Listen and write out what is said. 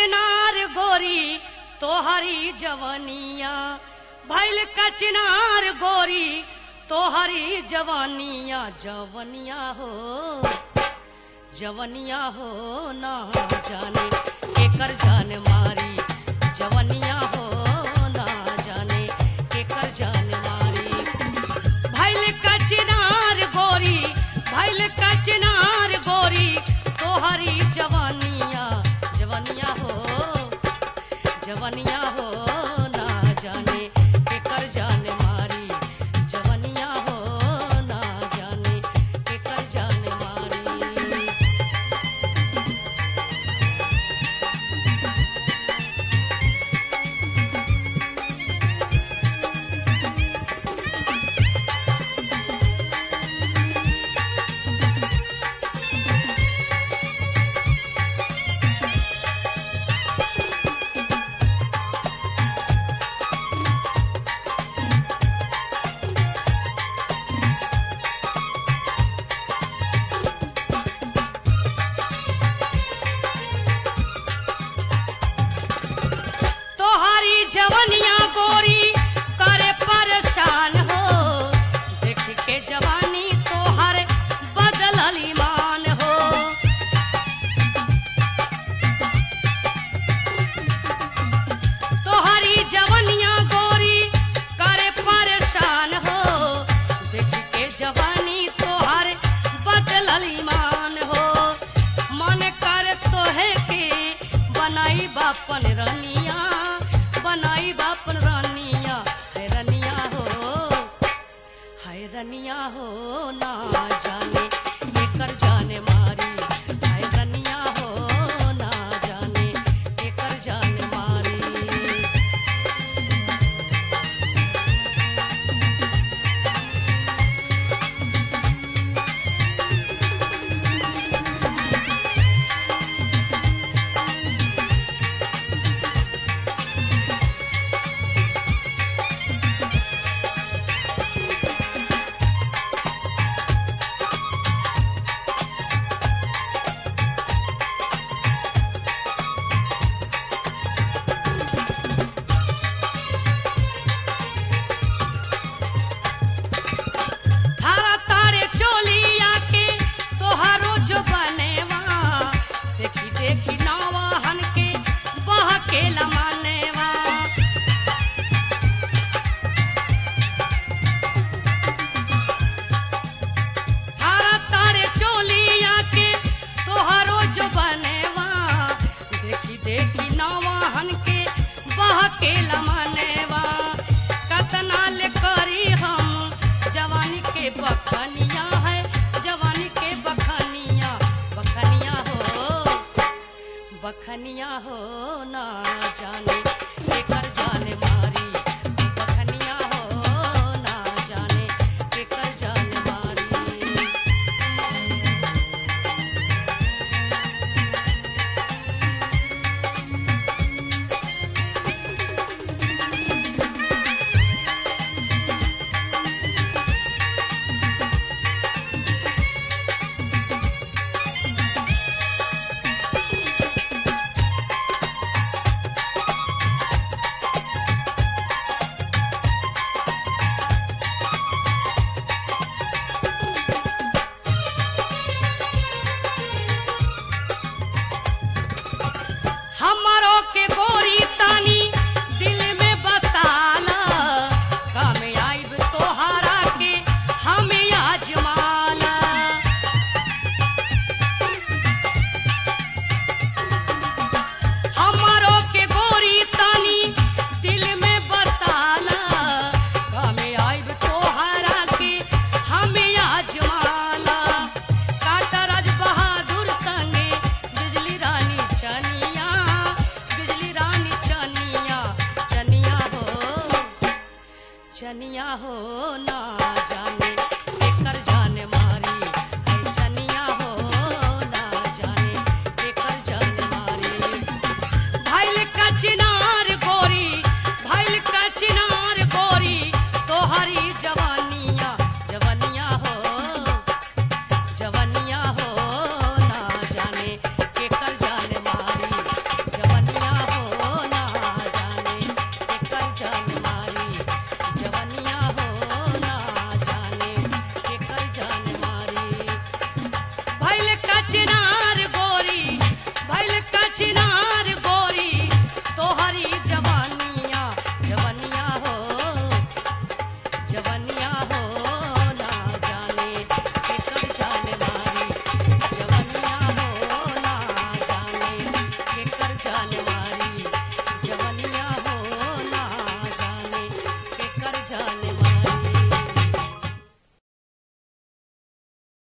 कचनार गोरी तोहरी जवानिया, भैल कचनार गोरी तोहरी जवानिया, जवनिया हो ना जाने केकर जान मारी, जवनिया हो ना जाने केकर जान मारी। भैल कचनार गोरी, भैल कचनार गोरी तोहरी जवानिया, जवनिया हो ना जाने केकर जान मारी, जवनिया हो ना जाने केकर जान मारी। जवनिया गोरी करे परेशान हो, देख के जवानी तोहर बदलल ईमान हो। तोहरी जवनिया गोरी करे परेशान हो, देख के जवानी तोहर बदलल ईमान हो। मन कर तोहे के बनाई बापन रनिया, बनाई बापन रानिया, है रनिया हो ना जाने केकर जाने मारी, है रनिया हो ना जाने केकर जाने मारी। देखी नौवाहन के बहकेला मानेवा, थारा तारे चोलिया के तोहरो जो बनेवा। देखी नौवाहन के बहकेला मानेवा। कतना ले करी हम जवानी के बखनिया, है जवानी के बखनिया, बखनिया हो ना जाने केकर जाने मारी, बखनिया हो ना जाने केकर जाने मारी। चनिया हो ना जाने